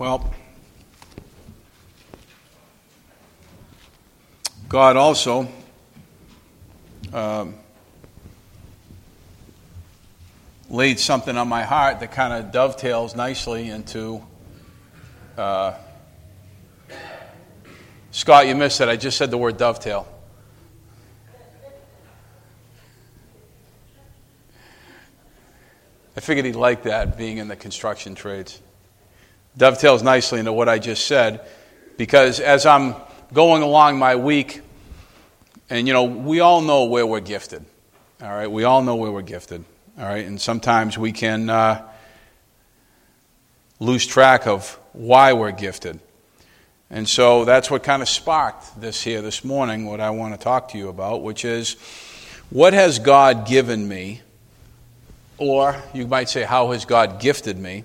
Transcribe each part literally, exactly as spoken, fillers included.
Well, God also um, laid something on my heart that kind of dovetails nicely into uh, Scott, you missed it. I just said the word dovetail. I figured he'd like that, being in the construction trades. Dovetails nicely into what I just said, because as I'm going along my week, and you know, we all know where we're gifted. All right, we all know where we're gifted. All right, and sometimes we can uh, lose track of why we're gifted. And so that's what kind of sparked this here this morning, what I want to talk to you about, which is, what has God given me? Or you might say, how has God gifted me?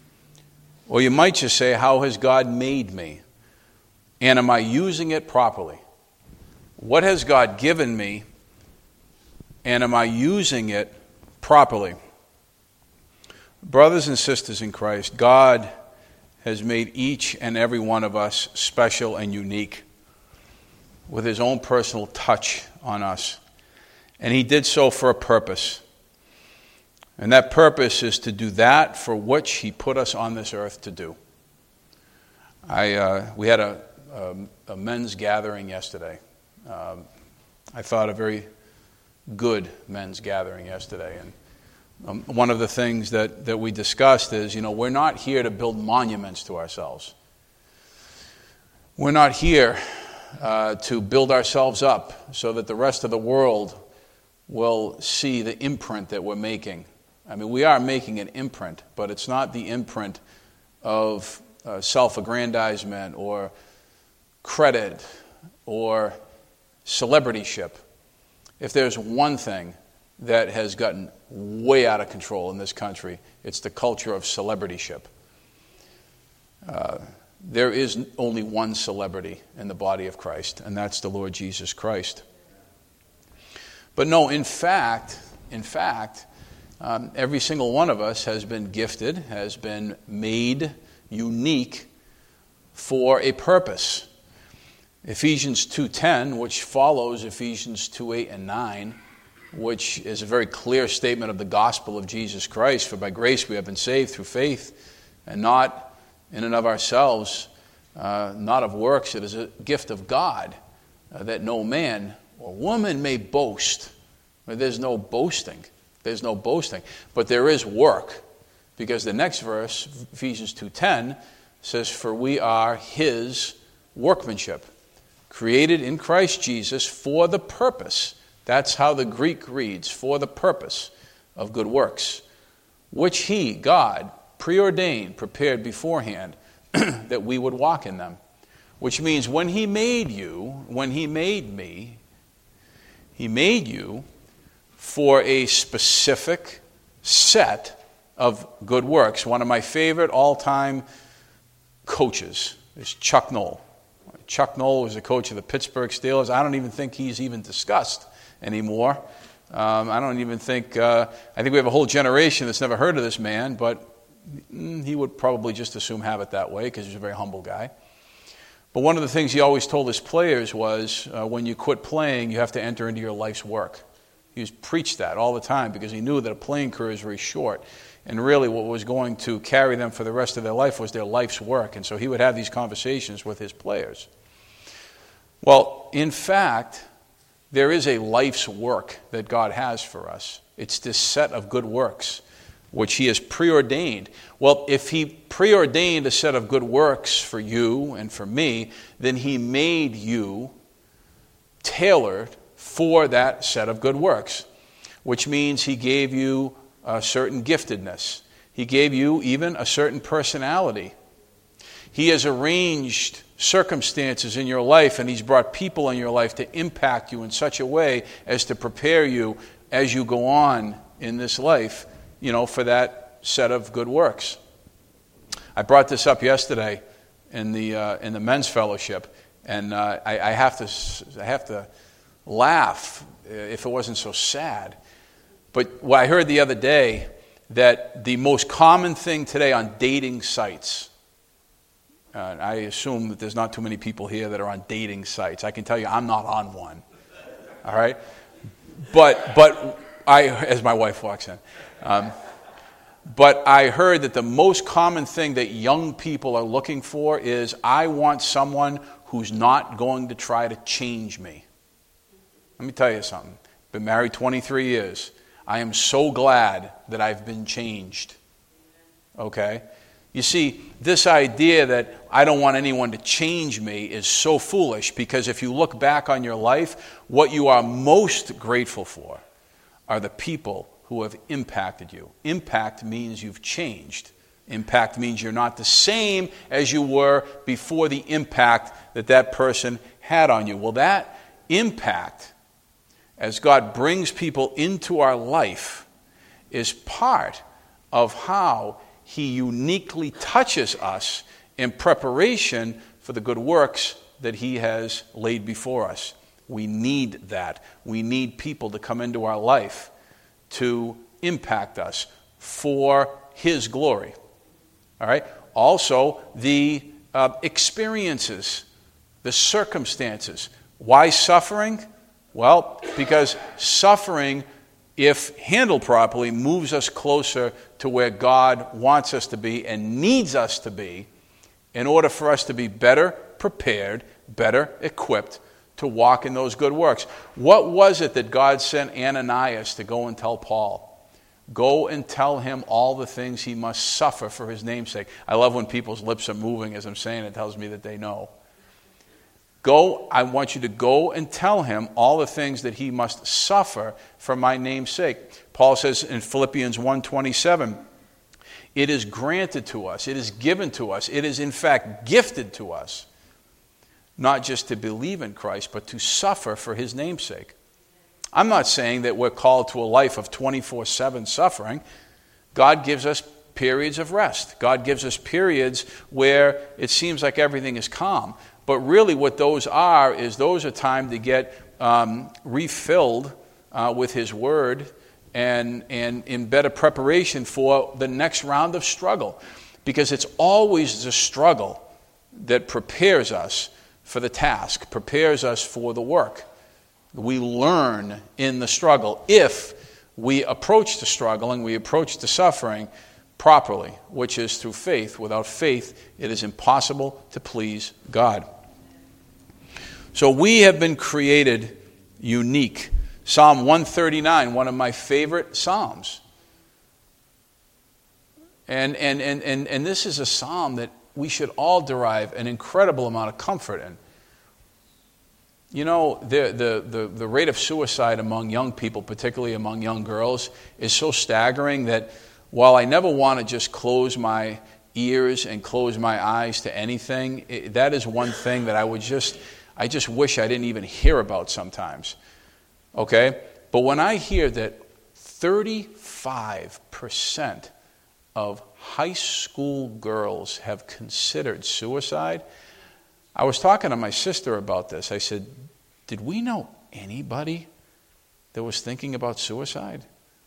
Or you might just say, how has God made me? And am I using it properly? What has God given me? And am I using it properly? Brothers and sisters in Christ, God has made each and every one of us special and unique with His own personal touch on us. And He did so for a purpose. And that purpose is to do that for which He put us on this earth to do. I uh, we had a, a, a men's gathering yesterday. Um, I thought a very good men's gathering yesterday. And um, one of the things that, that we discussed is, you know, we're not here to build monuments to ourselves. We're not here uh, to build ourselves up so that the rest of the world will see the imprint that we're making. I mean, we are making an imprint, but it's not the imprint of uh, self-aggrandizement or credit or celebrityship. If there's one thing that has gotten way out of control in this country, it's the culture of celebrityship. Uh, there is only one celebrity in the body of Christ, and that's the Lord Jesus Christ. But no, in fact, in fact, Um, every single one of us has been gifted, has been made unique for a purpose. Ephesians two ten, which follows Ephesians two eight and nine, which is a very clear statement of the gospel of Jesus Christ. For by grace we have been saved through faith, and not in and of ourselves, uh, not of works. It is a gift of God, uh, that no man or woman may boast. There's no boasting. There's no boasting, but there is work, because the next verse, Ephesians two ten, says, for we are His workmanship, created in Christ Jesus for the purpose. That's how the Greek reads, for the purpose of good works, which He, God, preordained, prepared beforehand, that we would walk in them. Which means when He made you, when He made me, He made you for a specific set of good works. One of my favorite all-time coaches is Chuck Noll. Chuck Noll was the coach of the Pittsburgh Steelers. I don't even think he's even discussed anymore. Um, I don't even think, uh, I think we have a whole generation that's never heard of this man, but he would probably just as soon have it that way, because he's a very humble guy. But one of the things he always told his players was, uh, when you quit playing, you have to enter into your life's work. He was preached that all the time, because he knew that a playing career is very short. And really what was going to carry them for the rest of their life was their life's work. And so he would have these conversations with his players. Well, in fact, there is a life's work that God has for us. It's this set of good works, which He has preordained. Well, if He preordained a set of good works for you and for me, then He made you tailored for that set of good works, which means He gave you a certain giftedness. He gave you even a certain personality. He has arranged circumstances in your life, and He's brought people in your life to impact you in such a way as to prepare you as you go on in this life, you know, for that set of good works. I brought this up yesterday in the uh, in the men's fellowship, and uh, I, I have to I have to. laugh if it wasn't so sad. But what I heard the other day, that the most common thing today on dating sites, Uh, I assume that there's not too many people here that are on dating sites. I can tell you I'm not on one. All right? But, but I, as my wife walks in, um, but I heard that the most common thing that young people are looking for is, I want someone who's not going to try to change me. Let me tell you something. Been married twenty-three years. I am so glad that I've been changed. Okay? You see, this idea that I don't want anyone to change me is so foolish, because if you look back on your life, what you are most grateful for are the people who have impacted you. Impact means you've changed. Impact means you're not the same as you were before the impact that that person had on you. Well, that impact, as God brings people into our life, is part of how He uniquely touches us in preparation for the good works that He has laid before us. We need that. We need people to come into our life to impact us for His glory. All right? Also, the uh, experiences, the circumstances. Why suffering? Well, because suffering, if handled properly, moves us closer to where God wants us to be and needs us to be in order for us to be better prepared, better equipped to walk in those good works. What was it that God sent Ananias to go and tell Paul? Go and tell him all the things he must suffer for his name's sake. I love when people's lips are moving as I'm saying it. It tells me that they know. Go, I want you to go and tell him all the things that he must suffer for my name's sake. Paul says in Philippians one twenty-seven, it is granted to us, it is given to us, it is in fact gifted to us, not just to believe in Christ, but to suffer for His name's sake. I'm not saying that we're called to a life of twenty-four seven suffering. God gives us periods of rest. God gives us periods where it seems like everything is calm. But really what those are is those are time to get um, refilled uh, with His Word and, and in better preparation for the next round of struggle. Because it's always the struggle that prepares us for the task, prepares us for the work. We learn in the struggle if we approach the struggle and we approach the suffering properly, which is through faith. Without faith, it is impossible to please God. So we have been created unique. Psalm one thirty-nine, one of my favorite psalms. And, and, and, and, and this is a psalm that we should all derive an incredible amount of comfort in. You know, the, the, the, the rate of suicide among young people, particularly among young girls, is so staggering that while I never want to just close my ears and close my eyes to anything, it, that is one thing that I would just, I just wish I didn't even hear about sometimes. Okay? But when I hear that thirty-five percent of high school girls have considered suicide, I was talking to my sister about this. I said, did we know anybody that was thinking about suicide?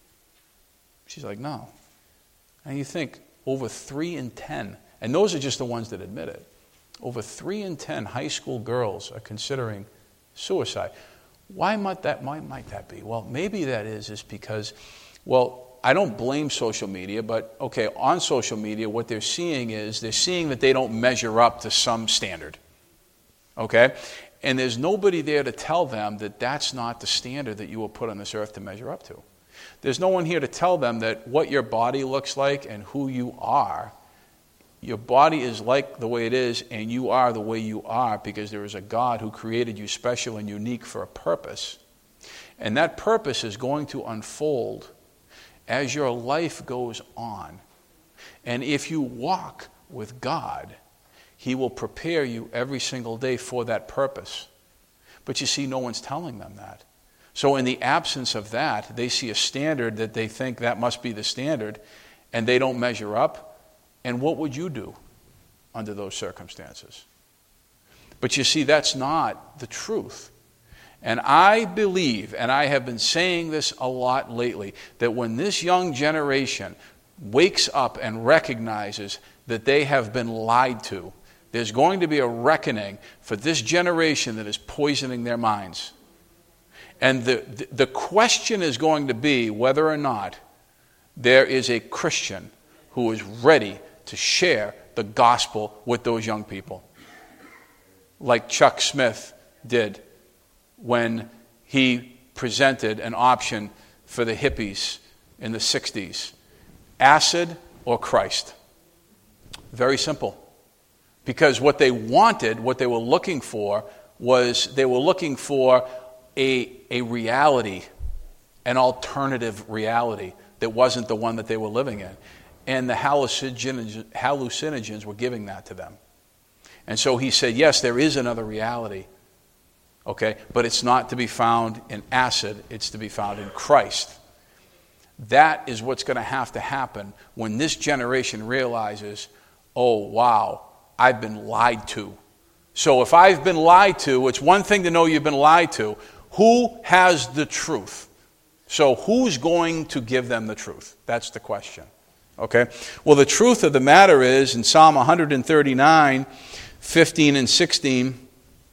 She's like, no. And you think, over three in ten, and those are just the ones that admit it, over three in ten high school girls are considering suicide. Why might that, why might that be? Well, maybe that is, is because, well, I don't blame social media, but okay, on social media, what they're seeing is they're seeing that they don't measure up to some standard. Okay? And there's nobody there to tell them that that's not the standard that you were put on this earth to measure up to. There's no one here to tell them that what your body looks like and who you are, your body is like the way it is and you are the way you are because there is a God who created you special and unique for a purpose. And that purpose is going to unfold as your life goes on. And if you walk with God, He will prepare you every single day for that purpose. But you see, no one's telling them that. So in the absence of that, they see a standard that they think that must be the standard, and they don't measure up. And what would you do under those circumstances? But you see, that's not the truth. And I believe, and I have been saying this a lot lately, that when this young generation wakes up and recognizes that they have been lied to, There's going to be a reckoning for this generation that is poisoning their minds. And the, the, the question is going to be whether or not there is a Christian who is ready to share the gospel with those young people. Like Chuck Smith did when he presented an option for the hippies in the sixties. Acid or Christ. Very simple. Because what they wanted, what they were looking for, was they were looking for a, a reality, an alternative reality that wasn't the one that they were living in. And the hallucinogens, hallucinogens were giving that to them. And so he said, yes, there is another reality, okay, but it's not to be found in acid, it's to be found in Christ. That is what's going to have to happen when this generation realizes, oh, wow, I've been lied to. So if I've been lied to, it's one thing to know you've been lied to. Who has the truth? So who's going to give them the truth? That's the question. Okay? Well, the truth of the matter is, in Psalm one thirty-nine, fifteen and sixteen,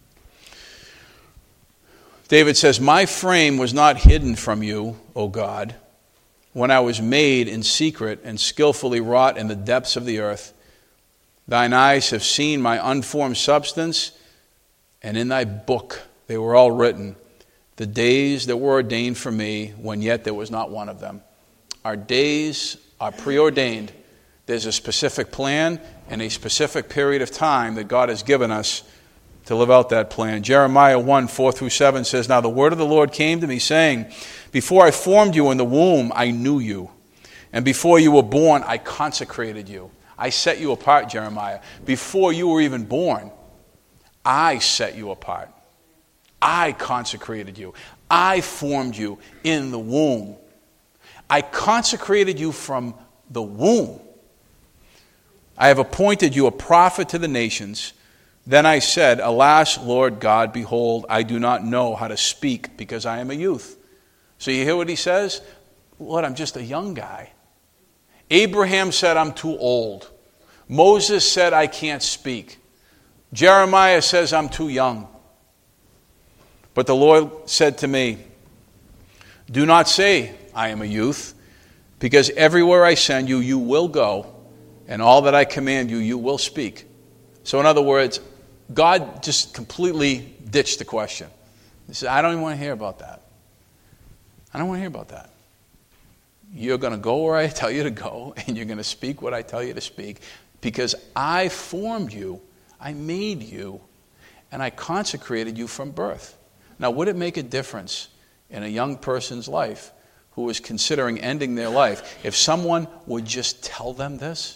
David says, my frame was not hidden from you, O God, when I was made in secret and skillfully wrought in the depths of the earth. Thine eyes have seen my unformed substance, and in thy book they were all written, the days that were ordained for me, when yet there was not one of them. Our days are preordained. There's a specific plan and a specific period of time that God has given us to live out that plan. Jeremiah one, four through seven says, now the word of the Lord came to me, saying, before I formed you in the womb, I knew you. And before you were born, I consecrated you. I set you apart, Jeremiah. Before you were even born, I set you apart. I consecrated you. I formed you in the womb. I consecrated you from the womb. I have appointed you a prophet to the nations. Then I said, alas, Lord God, behold, I do not know how to speak because I am a youth. So you hear what he says? Lord, I'm just a young guy. Abraham said, I'm too old. Moses said, I can't speak. Jeremiah says, I'm too young. But the Lord said to me, do not say, I am a youth, because everywhere I send you, you will go, and all that I command you, you will speak. So in other words, God just completely ditched the question. He said, I don't even want to hear about that. I don't want to hear about that. You're going to go where I tell you to go, and you're going to speak what I tell you to speak, because I formed you, I made you, and I consecrated you from birth. Now, would it make a difference in a young person's life who is considering ending their life if someone would just tell them this?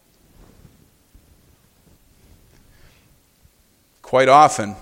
Quite often,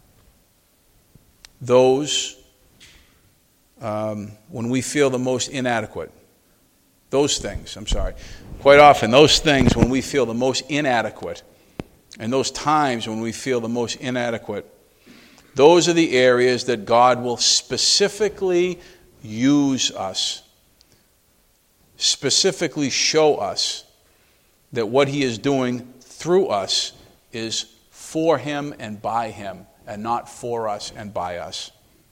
those, um, when we feel the most inadequate, those things, I'm sorry, quite often those things when we feel the most inadequate, and those times when we feel the most inadequate, those are the areas that God will specifically use us, specifically show us that what he is doing through us is for him and by him, and not for us and by us.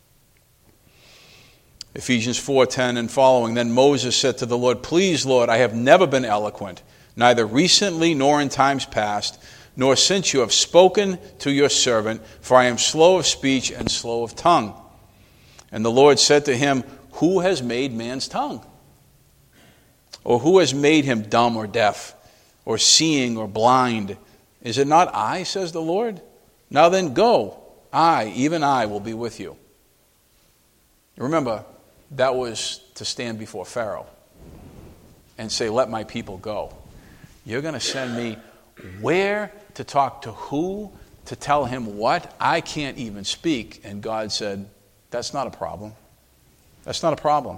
Ephesians four ten and following, then Moses said to the Lord, please, Lord, I have never been eloquent, neither recently nor in times past, nor since you have spoken to your servant, for I am slow of speech and slow of tongue. And the Lord said to him, who has made man's tongue? Or who has made him dumb or deaf, or seeing or blind? Is it not I, says the Lord? Now then go, I, even I, will be with you. Remember, that was to stand before Pharaoh and say, let my people go. You're going to send me where, to talk to who, to tell him what? I can't even speak. And God said, that's not a problem. That's not a problem.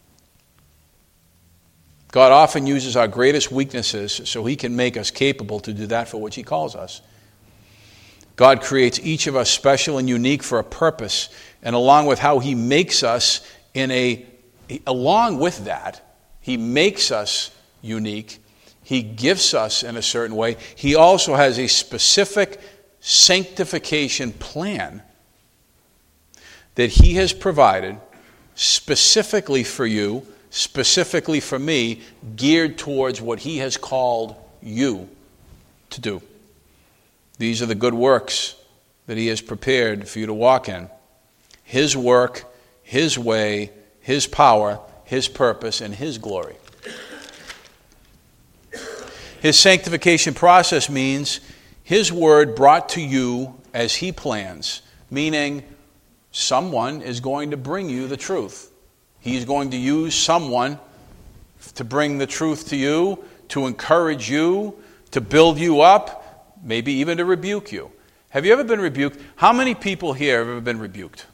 God often uses our greatest weaknesses so he can make us capable to do that for which he calls us. God creates each of us special and unique for a purpose. And along with how he makes us in a, along with that, he makes us unique He gifts us in a certain way, He also has a specific sanctification plan that He has provided specifically for you, specifically for me, geared towards what He has called you to do. These are the good works that He has prepared for you to walk in. His work, His way, His power, His purpose, and His glory. His sanctification process means His word brought to you as He plans, meaning someone is going to bring you the truth. He's going to use someone to bring the truth to you, to encourage you, to build you up, maybe even to rebuke you. Have you ever been rebuked? How many people here have ever been rebuked?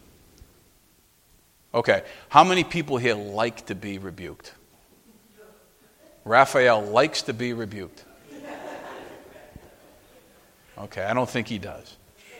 Okay. How many people here like to be rebuked? Raphael likes to be rebuked. Okay, I don't think he does.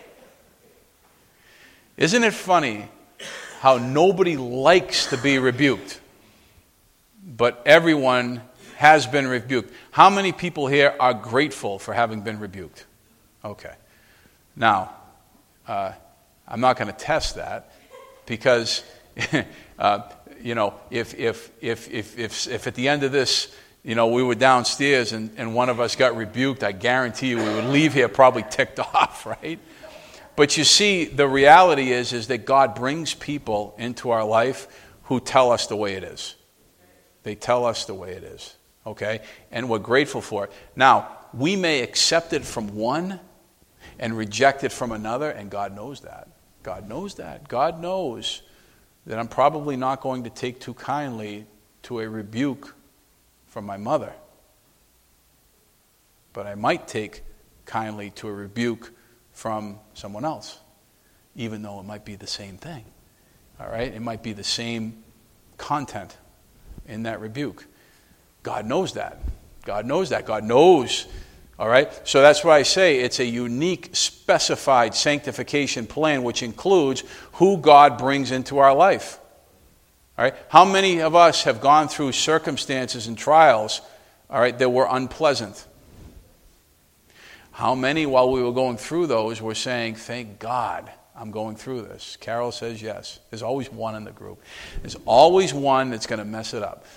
Isn't it funny how nobody likes to be rebuked, but everyone has been rebuked? How many people here are grateful for having been rebuked? Okay. Now, uh, I'm not going to test that because, uh, you know, if if if if if if at the end of this, you know, we were downstairs and, and one of us got rebuked, I guarantee you we would leave here probably ticked off, right? But you see, the reality is, is that God brings people into our life who tell us the way it is. They tell us the way it is, okay? And we're grateful for it. Now, we may accept it from one and reject it from another, and God knows that. God knows that. God knows that I'm probably not going to take too kindly to a rebuke from my mother. But I might take kindly to a rebuke from someone else, even though it might be the same thing. All right? It might be the same content in that rebuke. God knows that. God knows that. God knows. All right? So that's why I say it's a unique, specified sanctification plan, which includes who God brings into our life. All right? How many of us have gone through circumstances and trials, all right, that were unpleasant? How many, while we were going through those, were saying, thank God I'm going through this? Carol says yes. There's always one in the group. There's always one that's going to mess it up.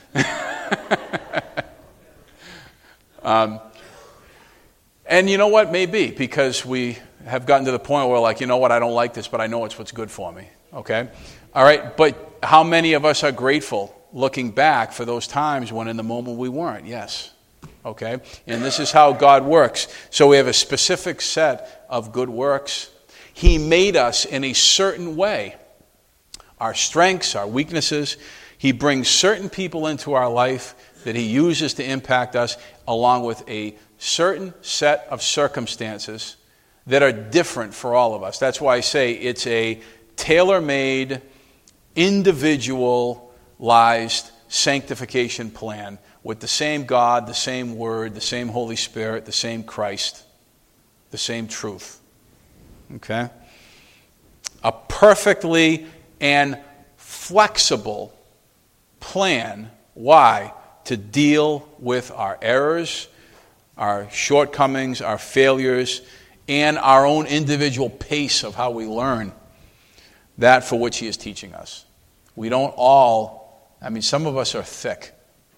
um, and you know what? Maybe because we have gotten to the point where we're like, you know what, I don't like this, but I know it's what's good for me. Okay? All right, but how many of us are grateful looking back for those times when in the moment we weren't? Yes. Okay? And this is how God works. So we have a specific set of good works. He made us in a certain way. Our strengths, our weaknesses. He brings certain people into our life that He uses to impact us, along with a certain set of circumstances that are different for all of us. That's why I say it's a tailor-made, individualized sanctification plan with the same God, the same Word, the same Holy Spirit, the same Christ, the same truth. Okay? A perfectly and flexible plan. Why? To deal with our errors, our shortcomings, our failures, and our own individual pace of how we learn that for which He is teaching us. We don't all, I mean, some of us are thicker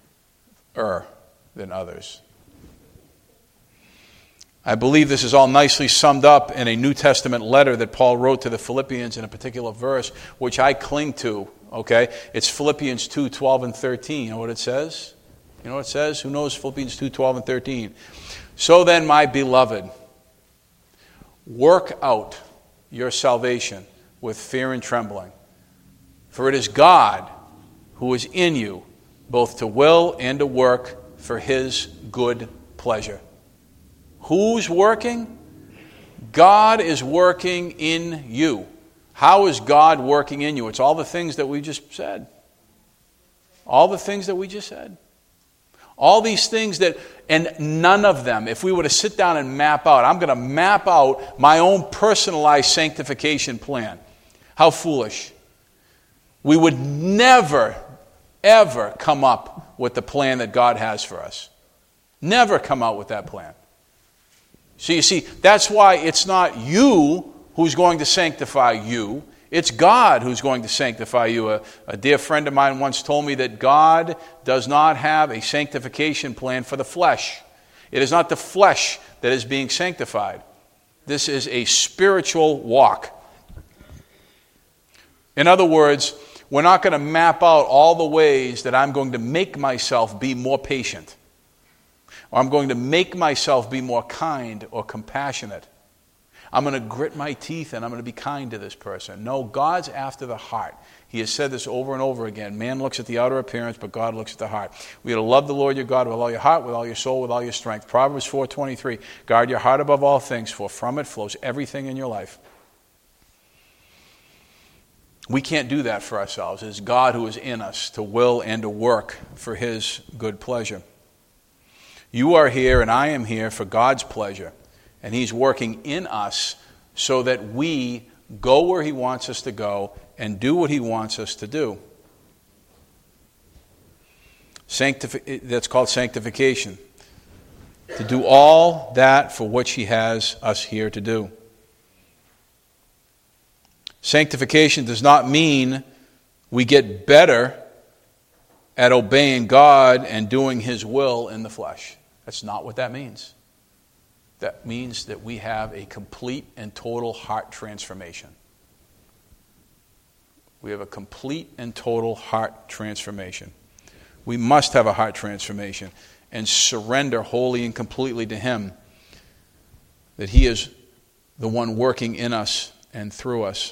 than others. I believe this is all nicely summed up in a New Testament letter that Paul wrote to the Philippians in a particular verse, which I cling to, okay? It's Philippians two, twelve and thirteen. You know what it says? You know what it says? Who knows Philippians two, twelve and thirteen? So then, my beloved, work out your salvation with fear and trembling. For it is God who is in you, both to will and to work for His good pleasure. Who's working? God is working in you. How is God working in you? It's all the things that we just said. All the things that we just said. All these things that, and none of them, if we were to sit down and map out, I'm going to map out my own personalized sanctification plan. How foolish. We would never, ever come up with the plan that God has for us. Never come out with that plan. So you see, that's why it's not you who's going to sanctify you. It's God who's going to sanctify you. A, a dear friend of mine once told me that God does not have a sanctification plan for the flesh. It is not the flesh that is being sanctified. This is a spiritual walk. In other words, we're not going to map out all the ways that I'm going to make myself be more patient, or I'm going to make myself be more kind or compassionate. I'm going to grit my teeth and I'm going to be kind to this person. No, God's after the heart. He has said this over and over again. Man looks at the outer appearance, but God looks at the heart. We are to love the Lord your God with all your heart, with all your soul, with all your strength. Proverbs four twenty-three, guard your heart above all things, for from it flows everything in your life. We can't do that for ourselves. It is God who is in us to will and to work for His good pleasure. You are here and I am here for God's pleasure. And He's working in us so that we go where He wants us to go and do what He wants us to do. Sanctifi- that's called sanctification. To do all that for which He has us here to do. Sanctification does not mean we get better at obeying God and doing His will in the flesh. That's not what that means. That means that we have a complete and total heart transformation. We have a complete and total heart transformation. We must have a heart transformation and surrender wholly and completely to Him, that He is the one working in us and through us.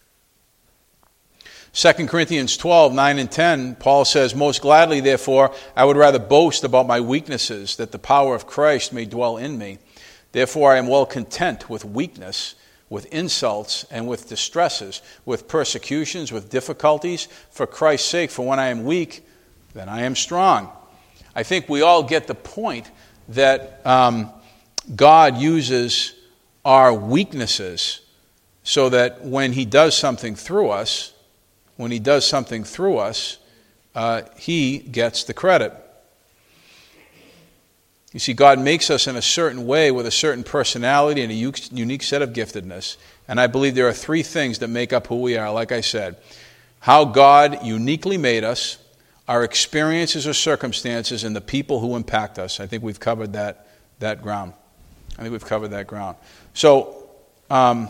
Second Corinthians twelve, nine and ten, Paul says, most gladly, therefore, I would rather boast about my weaknesses, that the power of Christ may dwell in me. Therefore, I am well content with weakness, with insults, and with distresses, with persecutions, with difficulties, for Christ's sake. For when I am weak, then I am strong. I think we all get the point that um, God uses our weaknesses so that when He does something through us, when He does something through us, uh, He gets the credit. You see, God makes us in a certain way with a certain personality and a unique set of giftedness. And I believe there are three things that make up who we are, like I said. How God uniquely made us, our experiences or circumstances, and the people who impact us. I think we've covered that, that ground. I think we've covered that ground. So, um,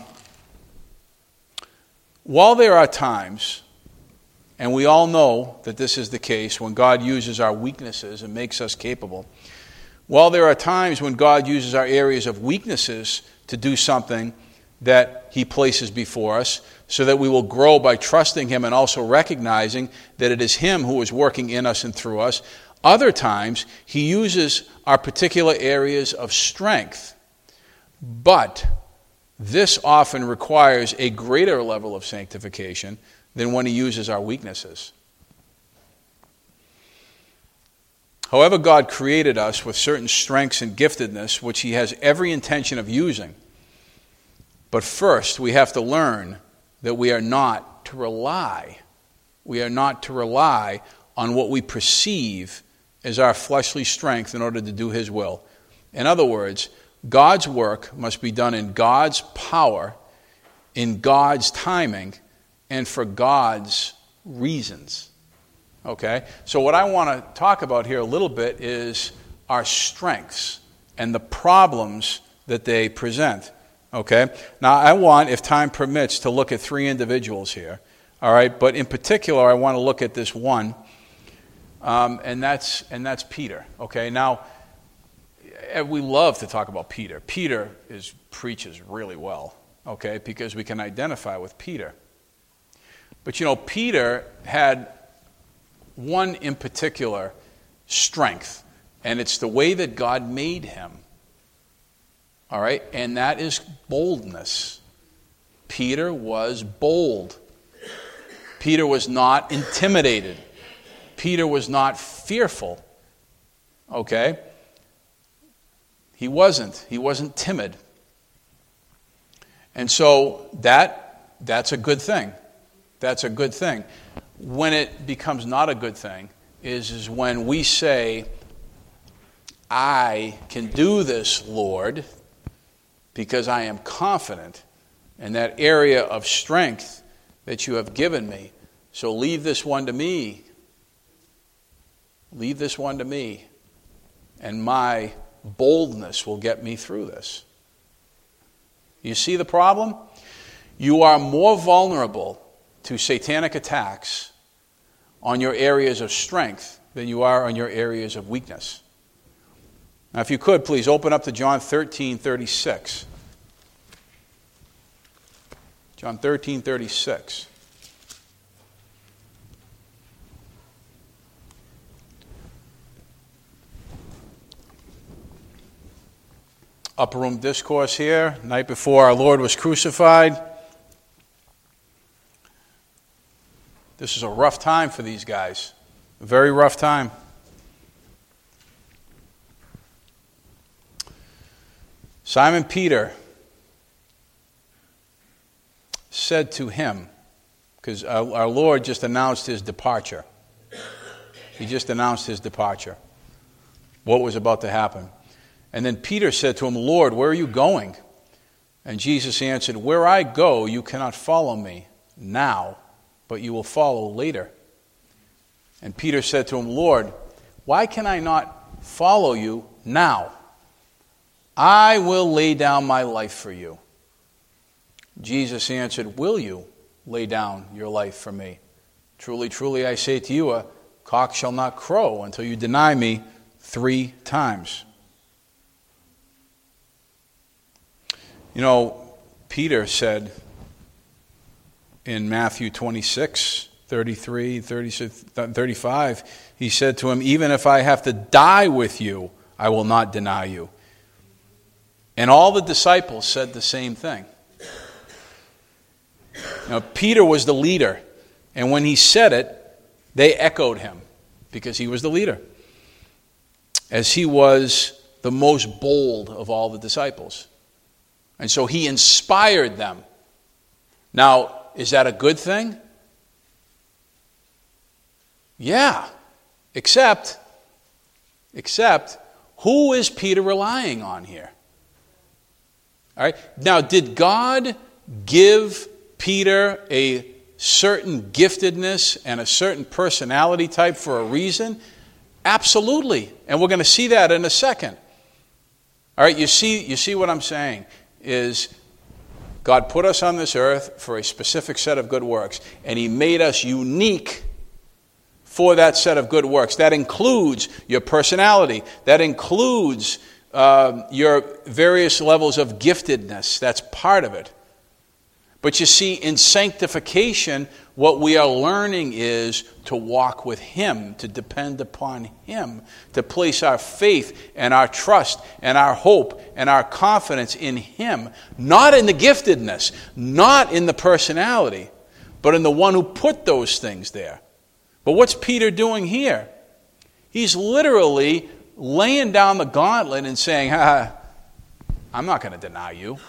while there are times, and we all know that this is the case, when God uses our weaknesses and makes us capable, while there are times when God uses our areas of weaknesses to do something that He places before us, so that we will grow by trusting Him and also recognizing that it is Him who is working in us and through us, other times He uses our particular areas of strength. But this often requires a greater level of sanctification than when He uses our weaknesses. However, God created us with certain strengths and giftedness, which He has every intention of using. But first, we have to learn that we are not to rely. We are not to rely on what we perceive as our fleshly strength in order to do His will. In other words, God's work must be done in God's power, in God's timing, and for God's reasons. Okay? So what I want to talk about here a little bit is our strengths and the problems that they present. Okay? Now I want, if time permits, to look at three individuals here. All right? But in particular, I want to look at this one, um, and that's and that's Peter. Okay? Now, we love to talk about Peter. Peter is preaches really well. Okay? Because we can identify with Peter. But you know, Peter had one in particular strength, and it's the way that God made him. All right? And that is boldness. Peter was bold. Peter was not intimidated. Peter was not fearful. Okay? He wasn't. He wasn't timid. And so that that's a good thing. That's a good thing. When it becomes not a good thing is, is when we say, I can do this, Lord, because I am confident in that area of strength that you have given me. So leave this one to me. Leave this one to me. And my boldness will get me through this. You see the problem? You are more vulnerable to satanic attacks on your areas of strength than you are on your areas of weakness. Now, if you could, please open up to John thirteen thirty-six. John thirteen thirty-six. Upper room discourse here, night before our Lord was crucified. This is a rough time for these guys. A very rough time. Simon Peter said to him, because our, our Lord just announced his departure. He just announced his departure. What was about to happen. And then Peter said to him, Lord, where are you going? And Jesus answered, where I go, you cannot follow me now, but you will follow later. And Peter said to him, Lord, why can I not follow you now? I will lay down my life for you. Jesus answered, will you lay down your life for me? Truly, truly, I say to you, a cock shall not crow until you deny me three times. You know, Peter said in Matthew twenty-six, thirty-three, thirty-six, thirty-five, he said to him, even if I have to die with you, I will not deny you. And all the disciples said the same thing. Now, Peter was the leader, and when he said it, they echoed him because he was the leader, as he was the most bold of all the disciples. And so he inspired them. Now, is that a good thing? Yeah. Except, except, who is Peter relying on here? All right. Now, did God give Peter a certain giftedness and a certain personality type for a reason? Absolutely. And we're going to see that in a second. All right, you see, you see what I'm saying is God put us on this earth for a specific set of good works, and he made us unique for that set of good works. That includes your personality. That includes uh, your various levels of giftedness. That's part of it. But you see, in sanctification, what we are learning is to walk with him, to depend upon him, to place our faith and our trust and our hope and our confidence in him, not in the giftedness, not in the personality, but in the one who put those things there. But what's Peter doing here? He's literally laying down the gauntlet and saying, ah, I'm not going to deny you.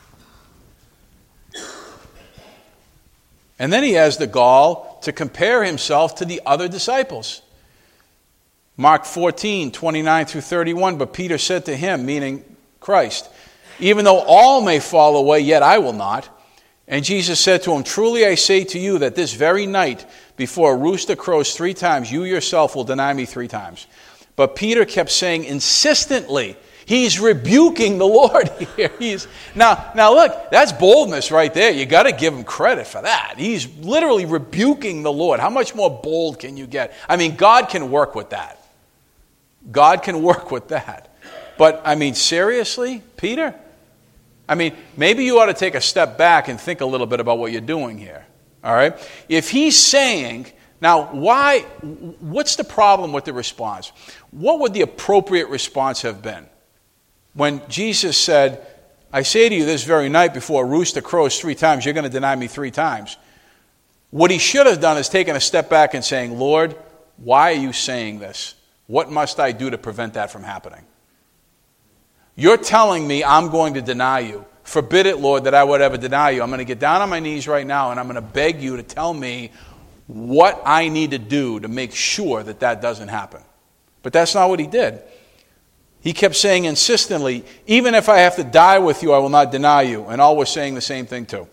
And then he has the gall to compare himself to the other disciples. Mark fourteen, twenty-nine through thirty-one, but Peter said to him, meaning Christ, even though all may fall away, yet I will not. And Jesus said to him, truly I say to you that this very night, before a rooster crows three times, you yourself will deny me three times. But Peter kept saying insistently, he's rebuking the Lord here. He's now, now look, that's boldness right there. You got to give him credit for that. He's literally rebuking the Lord. How much more bold can you get? I mean, God can work with that. God can work with that. But, I mean, seriously, Peter? I mean, maybe you ought to take a step back and think a little bit about what you're doing here. All right? If he's saying, now, why, what's the problem with the response? What would the appropriate response have been? When Jesus said, I say to you this very night before a rooster crows three times, you're going to deny me three times. What he should have done is taken a step back and saying, Lord, why are you saying this? What must I do to prevent that from happening? You're telling me I'm going to deny you. Forbid it, Lord, that I would ever deny you. I'm going to get down on my knees right now and I'm going to beg you to tell me what I need to do to make sure that that doesn't happen. But that's not what he did. He kept saying insistently, even if I have to die with you, I will not deny you. And all were saying the same thing too.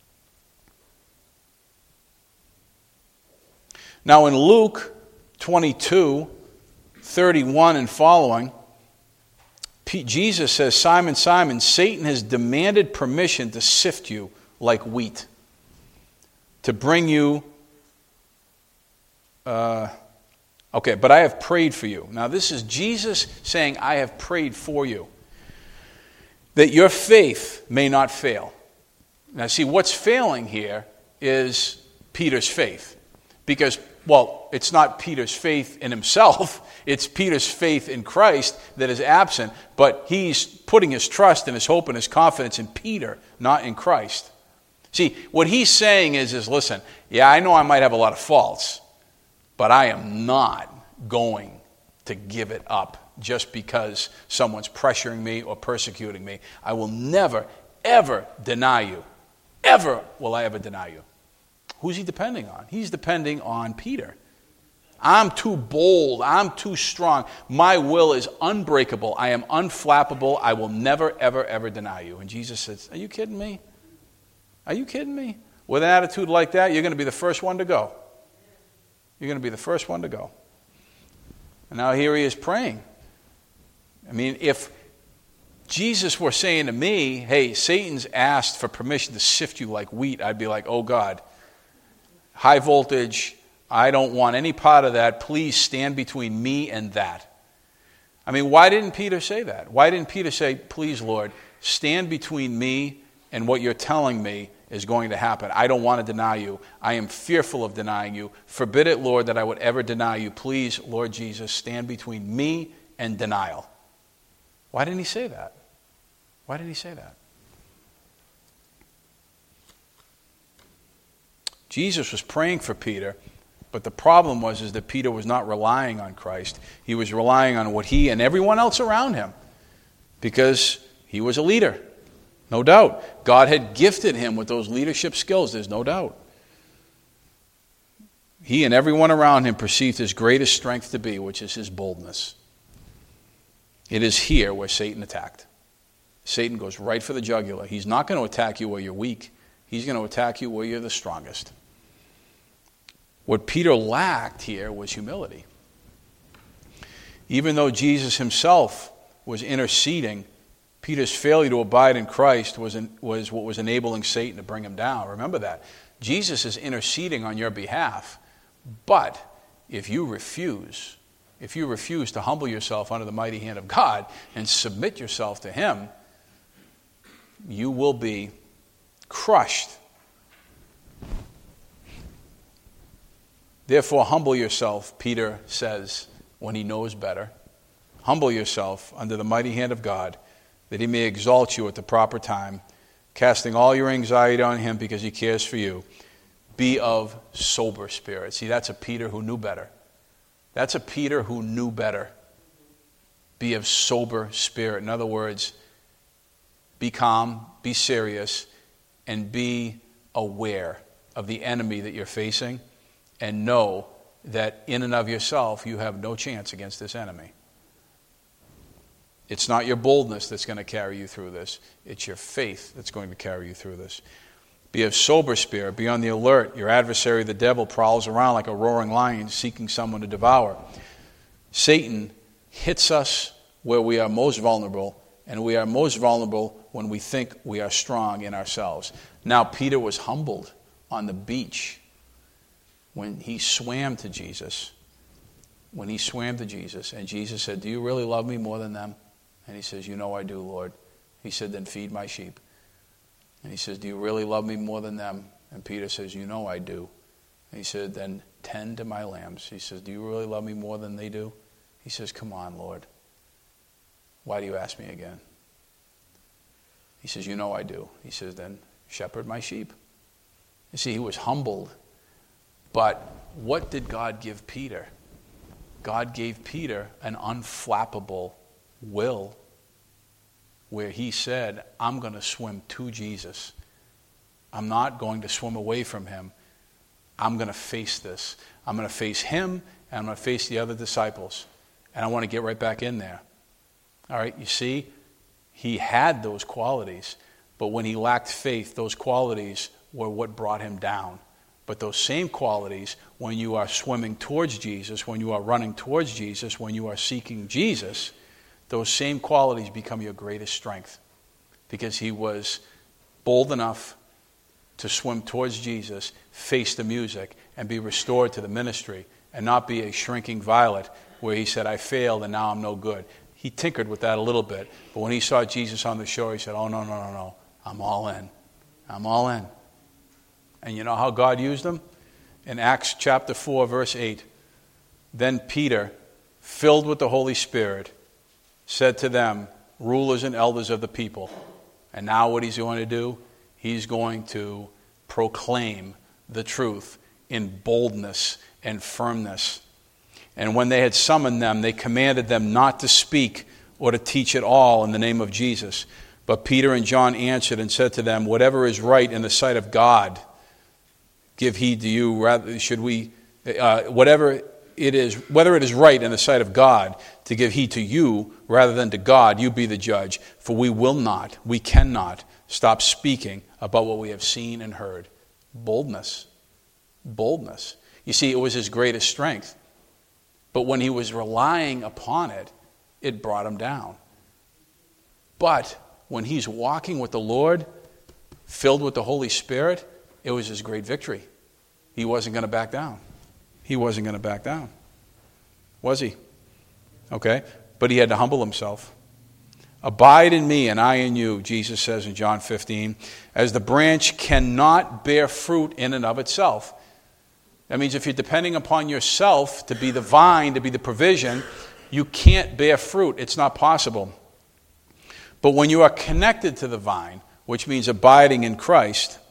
Now in Luke twenty-two, thirty-one and following, Jesus says, Simon, Simon, Satan has demanded permission to sift you like wheat, to bring you... Uh, Okay, but I have prayed for you. Now this is Jesus saying, I have prayed for you, that your faith may not fail. Now see, what's failing here is Peter's faith. Because, well, it's not Peter's faith in himself, it's Peter's faith in Christ that is absent, but he's putting his trust and his hope and his confidence in Peter, not in Christ. See, what he's saying is, is listen, yeah, I know I might have a lot of faults, but I am not going to give it up just because someone's pressuring me or persecuting me. I will never, ever deny you. Ever will I ever deny you. Who's he depending on? He's depending on Peter. I'm too bold. I'm too strong. My will is unbreakable. I am unflappable. I will never, ever, ever deny you. And Jesus says, are you kidding me? Are you kidding me? With an attitude like that, you're going to be the first one to go. You're going to be the first one to go. And now here he is praying. I mean, if Jesus were saying to me, hey, Satan's asked for permission to sift you like wheat, I'd be like, oh God, high voltage, I don't want any part of that. Please stand between me and that. I mean, why didn't Peter say that? Why didn't Peter say, please, Lord, stand between me and what you're telling me is going to happen. I don't want to deny you. I am fearful of denying you. Forbid it, Lord, that I would ever deny you. Please, Lord Jesus, stand between me and denial. Why didn't he say that? Why did he say that? Jesus was praying for Peter, but the problem was is that Peter was not relying on Christ. He was relying on what he and everyone else around him, because he was a leader. No doubt. God had gifted him with those leadership skills, there's no doubt. He and everyone around him perceived his greatest strength to be, which is his boldness. It is here where Satan attacked. Satan goes right for the jugular. He's not going to attack you where you're weak. He's going to attack you where you're the strongest. What Peter lacked here was humility. Even though Jesus himself was interceding, Peter's failure to abide in Christ was, in, was what was enabling Satan to bring him down. Remember that. Jesus is interceding on your behalf. But if you refuse, if you refuse to humble yourself under the mighty hand of God and submit yourself to him, you will be crushed. Therefore, humble yourself, Peter says, when he knows better. Humble yourself under the mighty hand of God, that he may exalt you at the proper time, casting all your anxiety on him because he cares for you. Be of sober spirit. See, that's a Peter who knew better. That's a Peter who knew better. Be of sober spirit. In other words, be calm, be serious, and be aware of the enemy that you're facing, and know that in and of yourself you have no chance against this enemy. It's not your boldness that's going to carry you through this. It's your faith that's going to carry you through this. Be of sober spirit. Be on the alert. Your adversary, the devil, prowls around like a roaring lion seeking someone to devour. Satan hits us where we are most vulnerable, and we are most vulnerable when we think we are strong in ourselves. Now, Peter was humbled on the beach when he swam to Jesus. When he swam to Jesus, and Jesus said, do you really love me more than them? And he says, you know I do, Lord. He said, then feed my sheep. And he says, do you really love me more than them? And Peter says, you know I do. And he said, then tend to my lambs. He says, do you really love me more than they do? He says, come on, Lord. Why do you ask me again? He says, you know I do. He says, then shepherd my sheep. You see, he was humbled. But what did God give Peter? God gave Peter an unflappable will, where he said, I'm going to swim to Jesus. I'm not going to swim away from him. I'm going to face this. I'm going to face him, and I'm going to face the other disciples. And I want to get right back in there. All right, you see, he had those qualities, but when he lacked faith, those qualities were what brought him down. But those same qualities, when you are swimming towards Jesus, when you are running towards Jesus, when you are seeking Jesus, those same qualities become your greatest strength. Because he was bold enough to swim towards Jesus, face the music, and be restored to the ministry, and not be a shrinking violet where he said, I failed and now I'm no good. He tinkered with that a little bit, but when he saw Jesus on the shore, he said, oh, no, no, no, no, I'm all in. I'm all in. And you know how God used him? In Acts chapter four, verse eight, then Peter, filled with the Holy Spirit, said to them, rulers and elders of the people, and now what he's going to do? He's going to proclaim the truth in boldness and firmness. And when they had summoned them, they commanded them not to speak or to teach at all in the name of Jesus. But Peter and John answered and said to them, whatever is right in the sight of God, give heed to you. Rather, should we, uh, whatever it is, whether it is right in the sight of God to give heed to you rather than to God, you be the judge. For we will not, we cannot stop speaking about what we have seen and heard. Boldness. Boldness. You see, it was his greatest strength. But when he was relying upon it, it brought him down. But when he's walking with the Lord, filled with the Holy Spirit, it was his great victory. He wasn't going to back down. He wasn't going to back down. Was he? Okay. But he had to humble himself. Abide in me and I in you, Jesus says in John fifteen, as the branch cannot bear fruit in and of itself. That means if you're depending upon yourself to be the vine, to be the provision, you can't bear fruit. It's not possible. But when you are connected to the vine, which means abiding in Christ,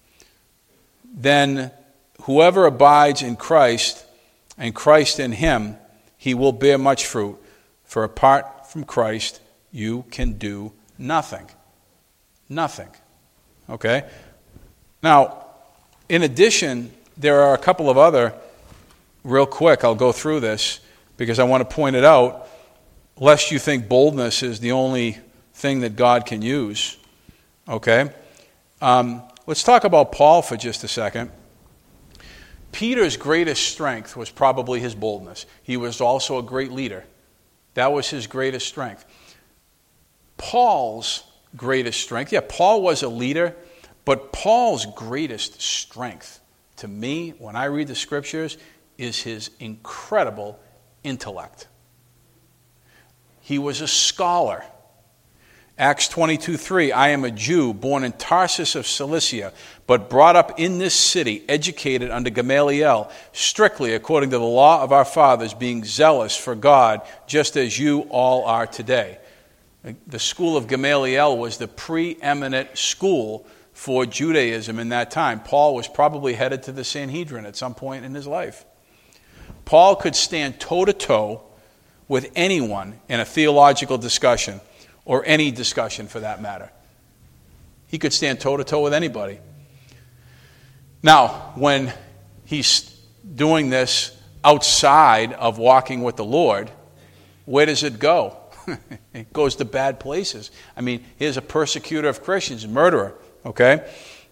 then whoever abides in Christ and Christ in him, he will bear much fruit. For apart from Christ, you can do nothing. Nothing. Okay? Now, in addition, there are a couple of other, real quick, I'll go through this because I want to point it out, lest you think boldness is the only thing that God can use. Okay? Um, let's talk about Paul for just a second. Peter's greatest strength was probably his boldness. He was also a great leader. That was his greatest strength. Paul's greatest strength, yeah, Paul was a leader, but Paul's greatest strength, to me, when I read the scriptures, is his incredible intellect. He was a scholar. Acts twenty-two three, I am a Jew, born in Tarsus of Cilicia, but brought up in this city, educated under Gamaliel, strictly according to the law of our fathers, being zealous for God, just as you all are today. The school of Gamaliel was the preeminent school for Judaism in that time. Paul was probably headed to the Sanhedrin at some point in his life. Paul could stand toe-to-toe with anyone in a theological discussion, or any discussion for that matter. He could stand toe-to-toe with anybody. Now, when he's doing this outside of walking with the Lord, where does it go? It goes to bad places. I mean, here's a persecutor of Christians, a murderer, okay?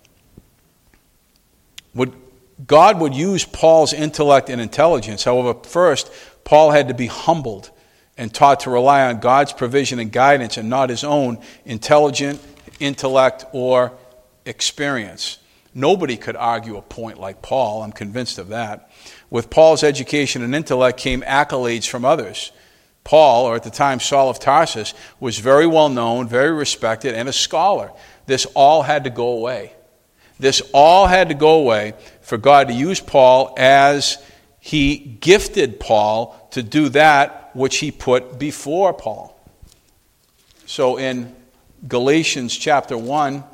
Would, God would use Paul's intellect and intelligence. However, first, Paul had to be humbled and taught to rely on God's provision and guidance and not his own intelligent intellect or experience. Nobody could argue a point like Paul. I'm convinced of that. With Paul's education and intellect came accolades from others. Paul, or at the time Saul of Tarsus, was very well known, very respected, and a scholar. This all had to go away. This all had to go away for God to use Paul as he gifted Paul to do that which he put before Paul. So in Galatians chapter one,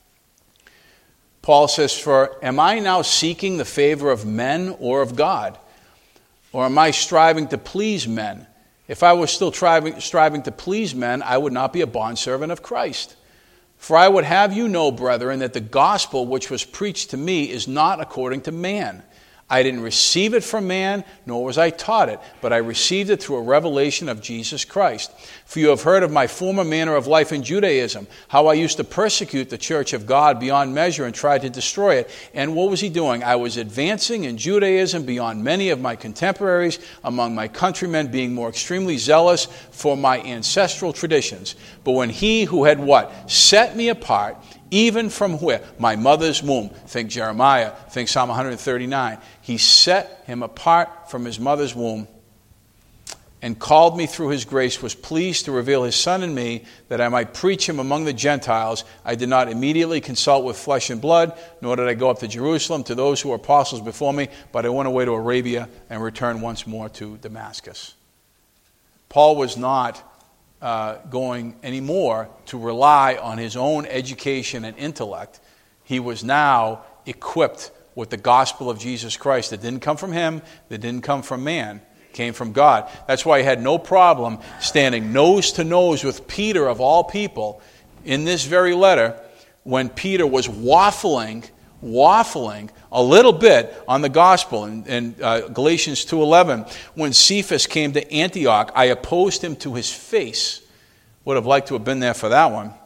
Paul says, For am I now seeking the favor of men or of God? Or am I striving to please men? If I was still striving, striving to please men, I would not be a bondservant of Christ. For I would have you know, brethren, that the gospel which was preached to me is not according to man. I didn't receive it from man, nor was I taught it, but I received it through a revelation of Jesus Christ. For you have heard of my former manner of life in Judaism, how I used to persecute the church of God beyond measure and tried to destroy it. And what was he doing? I was advancing in Judaism beyond many of my contemporaries, among my countrymen, being more extremely zealous for my ancestral traditions. But when he who had what? Set me apart, even from where? My mother's womb. Think Jeremiah. Think Psalm one thirty-nine. He set him apart from his mother's womb and called me through his grace, was pleased to reveal his Son in me, that I might preach him among the Gentiles. I did not immediately consult with flesh and blood, nor did I go up to Jerusalem to those who were apostles before me, but I went away to Arabia and returned once more to Damascus. Paul was not uh, going anymore to rely on his own education and intellect. He was now equipped with the gospel of Jesus Christ that didn't come from him, that didn't come from man. Came from God. That's why he had no problem standing nose to nose with Peter of all people in this very letter when Peter was waffling, waffling a little bit on the gospel. In, in uh, Galatians two eleven, when Cephas came to Antioch, I opposed him to his face. Would have liked to have been there for that one.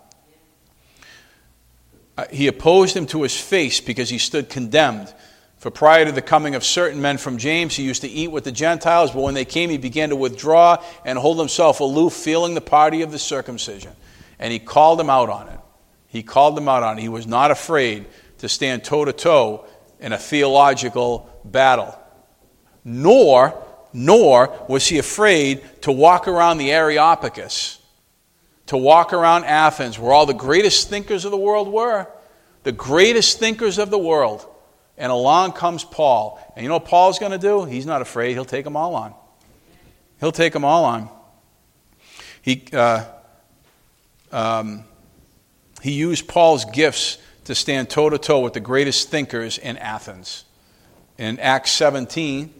Uh, he opposed him to his face because he stood condemned. For prior to the coming of certain men from James, he used to eat with the Gentiles, but when they came, he began to withdraw and hold himself aloof, feeling the party of the circumcision. And he called them out on it. He called them out on it. He was not afraid to stand toe-to-toe in a theological battle. Nor, nor was he afraid to walk around the Areopagus, to walk around Athens, where all the greatest thinkers of the world were, the greatest thinkers of the world. And along comes Paul. And you know what Paul's going to do? He's not afraid. He'll take them all on. He'll take them all on. He, uh, um, he used Paul's gifts to stand toe-to-toe with the greatest thinkers in Athens. In Acts seventeen,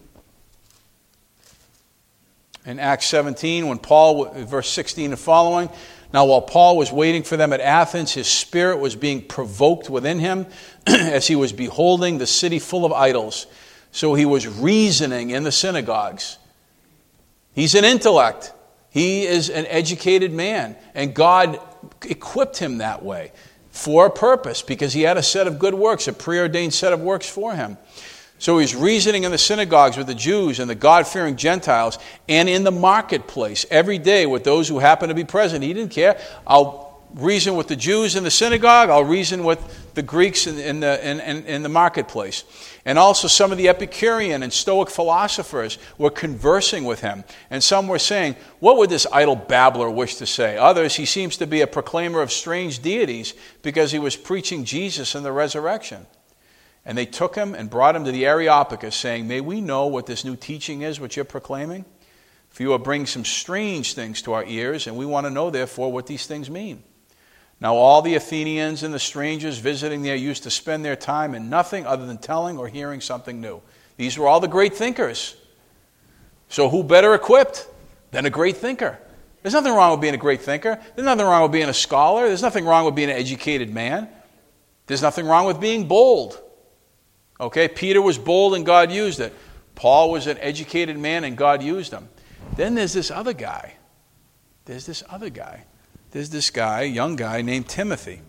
in Acts seventeen, when Paul, verse sixteen and following, now while Paul was waiting for them at Athens, his spirit was being provoked within him as he was beholding the city full of idols. So he was reasoning in the synagogues. He's an intellect. He is an educated man. And God equipped him that way for a purpose, because he had a set of good works, a preordained set of works for him. So he's reasoning in the synagogues with the Jews and the God-fearing Gentiles, and in the marketplace every day with those who happen to be present. He didn't care. I'll reason with the Jews in the synagogue. I'll reason with the Greeks in, in, the, in, in, in the marketplace. And also some of the Epicurean and Stoic philosophers were conversing with him. And some were saying, what would this idle babbler wish to say? Others, he seems to be a proclaimer of strange deities because he was preaching Jesus and the resurrection. And they took him and brought him to the Areopagus, saying, may we know what this new teaching is, which you're proclaiming? For you are bringing some strange things to our ears, and we want to know, therefore, what these things mean. Now all the Athenians and the strangers visiting there used to spend their time in nothing other than telling or hearing something new. These were all the great thinkers. So who better equipped than a great thinker? There's nothing wrong with being a great thinker. There's nothing wrong with being a scholar. There's nothing wrong with being an educated man. There's nothing wrong with being bold. Okay, Peter was bold and God used it. Paul was an educated man and God used him. Then there's this other guy. There's this other guy. There's this guy, young guy named Timothy.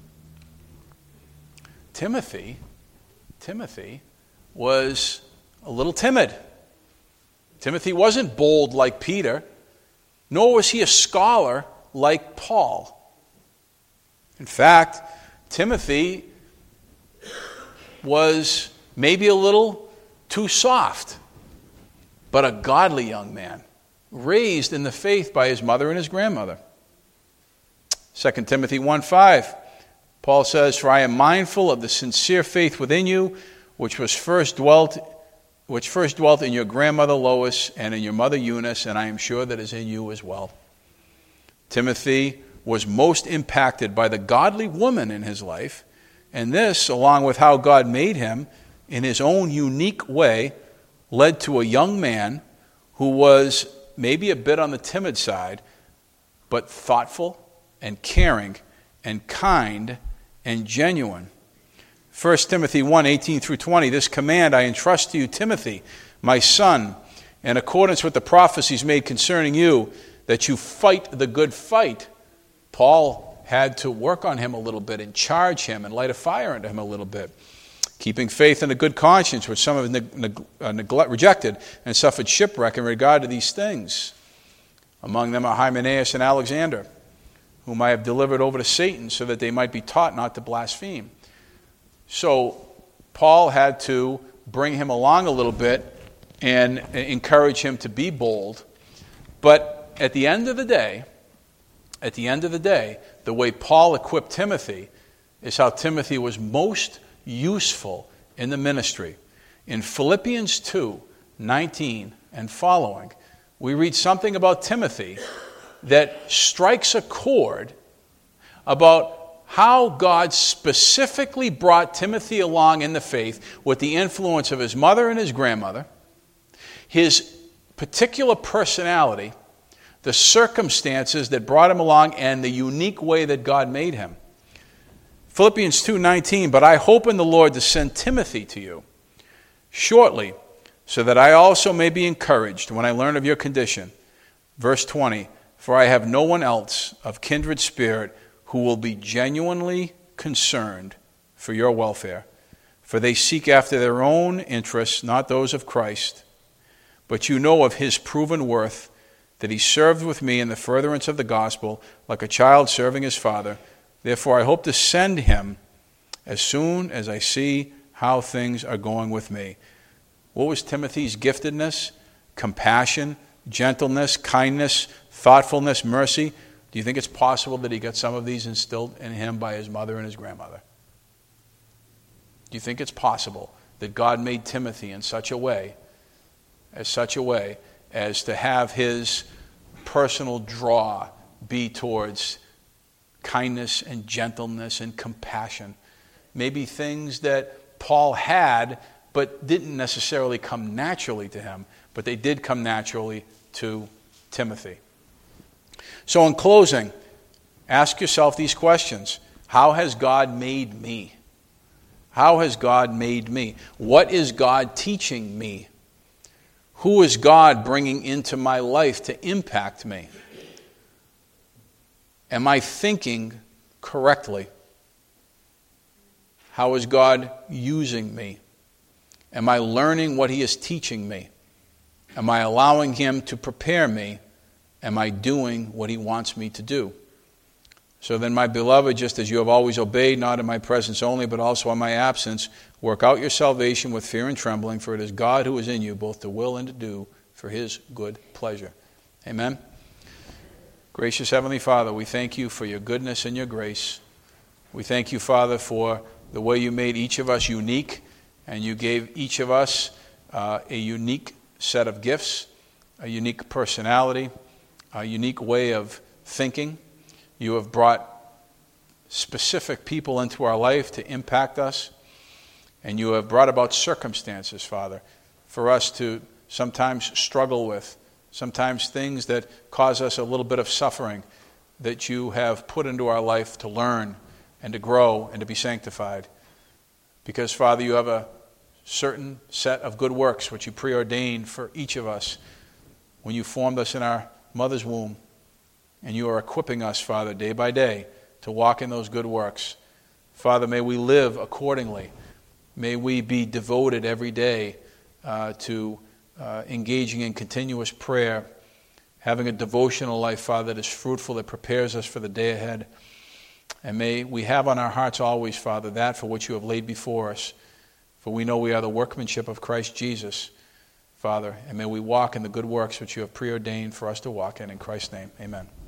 Timothy, Timothy was a little timid. Timothy wasn't bold like Peter, nor was he a scholar like Paul. In fact, Timothy was maybe a little too soft, but a godly young man, raised in the faith by his mother and his grandmother. Second Timothy one five, Paul says, for I am mindful of the sincere faith within you, which was first dwelt, which first dwelt in your grandmother Lois and in your mother Eunice, and I am sure that is in you as well. Timothy was most impacted by the godly woman in his life, and this, along with how God made him in his own unique way, led to a young man who was maybe a bit on the timid side, but thoughtful and caring and kind and genuine. First Timothy one, eighteen through twenty, this command I entrust to you, Timothy, my son, in accordance with the prophecies made concerning you, that you fight the good fight. Paul had to work on him a little bit and charge him and light a fire into him a little bit. Keeping faith and a good conscience, which some have neg- neg- uh, neglect, rejected and suffered shipwreck in regard to these things. Among them are Hymenaeus and Alexander, whom I have delivered over to Satan, so that they might be taught not to blaspheme. So Paul had to bring him along a little bit and encourage him to be bold. But at the end of the day, at the end of the day, the way Paul equipped Timothy is how Timothy was most useful in the ministry. In Philippians two, nineteen and following, we read something about Timothy that strikes a chord about how God specifically brought Timothy along in the faith with the influence of his mother and his grandmother, his particular personality, the circumstances that brought him along, and the unique way that God made him. Philippians two nineteen, but I hope in the Lord to send Timothy to you shortly, so that I also may be encouraged when I learn of your condition. Verse twenty, for I have no one else of kindred spirit who will be genuinely concerned for your welfare. For they seek after their own interests, not those of Christ. But you know of his proven worth, that he served with me in the furtherance of the gospel, like a child serving his father. Therefore I hope to send him as soon as I see how things are going with me. What was Timothy's giftedness? Compassion, gentleness, kindness, thoughtfulness, mercy. Do you think it's possible that he got some of these instilled in him by his mother and his grandmother? Do you think it's possible that God made Timothy in such a way, as such a way, as to have his personal draw be towards kindness and gentleness and compassion? Maybe things that Paul had but didn't necessarily come naturally to him, but they did come naturally to Timothy. So in closing, ask yourself these questions. How has God made me? How has God made me? What is God teaching me? Who is God bringing into my life to impact me? Am I thinking correctly? How is God using me? Am I learning what he is teaching me? Am I allowing him to prepare me? Am I doing what he wants me to do? So then, my beloved, just as you have always obeyed, not in my presence only, but also in my absence, work out your salvation with fear and trembling, for it is God who is in you, both to will and to do for his good pleasure. Amen. Gracious Heavenly Father, we thank you for your goodness and your grace. We thank you, Father, for the way you made each of us unique, and you gave each of us uh, a unique set of gifts, a unique personality, a unique way of thinking. You have brought specific people into our life to impact us, and you have brought about circumstances, Father, for us to sometimes struggle with, sometimes things that cause us a little bit of suffering that you have put into our life to learn and to grow and to be sanctified. Because, Father, you have a certain set of good works which you preordained for each of us when you formed us in our mother's womb. And you are equipping us, Father, day by day to walk in those good works. Father, may we live accordingly. May we be devoted every day uh, to uh, engaging in continuous prayer, having a devotional life, Father, that is fruitful, that prepares us for the day ahead. And may we have on our hearts always, Father, that for which you have laid before us. For we know we are the workmanship of Christ Jesus, Father. And may we walk in the good works which you have preordained for us to walk in. In Christ's name, amen.